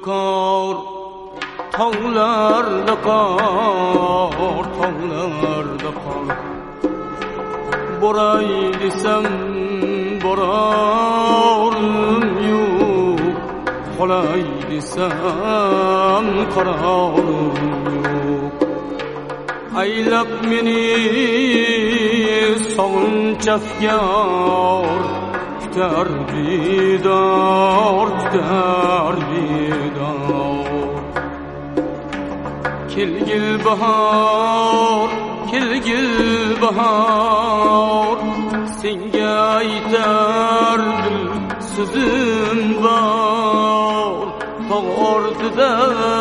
kar, tağlarda kar, tağlarda kar. Boray desem borarım yok, qolay desem qararım yok. Aylab meni sog'inch afkor, tutar didor, tutar didor. Kelgil bahor, kelgil bahor, senga aytar dil so'zim bor. Tog' ortida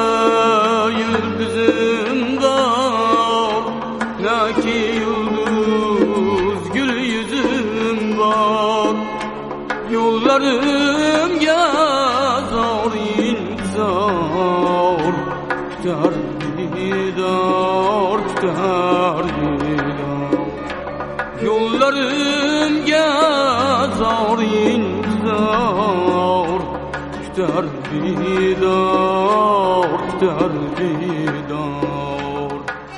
yulduzim bor, naki yulduz gul yuzim bor. Yo'llarimga zor intizor, tutar didor, tutar didor. Yo'llarimga zor intizor, tutar didor, tutar didor.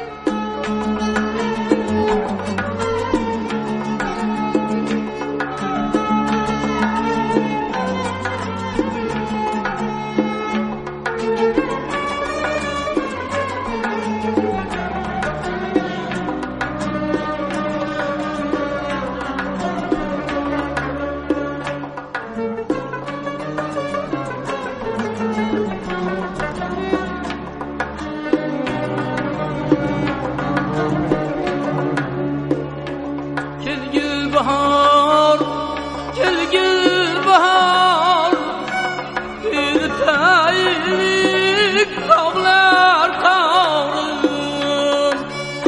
Bahar, kelgil bahar, bir taylik tog'lar tog'rim.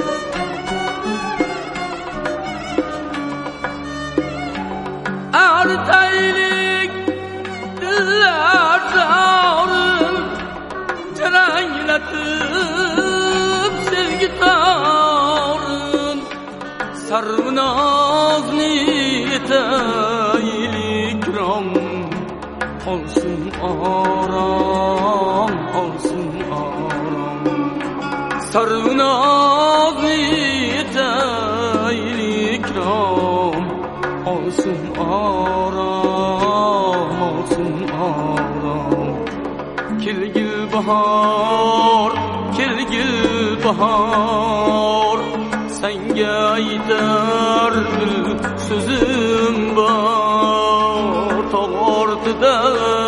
Artaylik dillar tog'rim, jaranglatib sevgi tog'rim. Sarvnozli etaylik rom, olsun aram, olsun aram. Sarvnozli etaylik rom, olsun aram, olsun aram. Kelgil bahor, kelgil bahor, senga aytar dil so'zim bor. Tog' ortida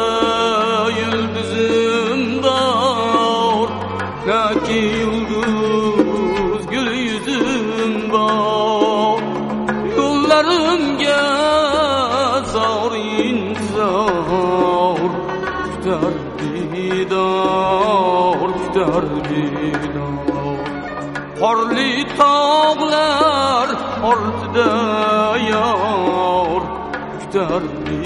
yulduzim bor, naki yulduz gul yuzim bor. Yo'llarimga zor intizor, tutar didor, tutar didor. Qorli tog'lar ortida yor, tutar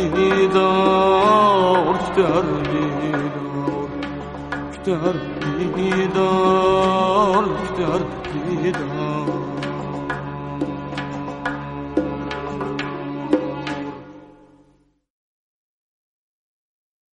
didor, tutar didor. Tutar didor, tutar didor.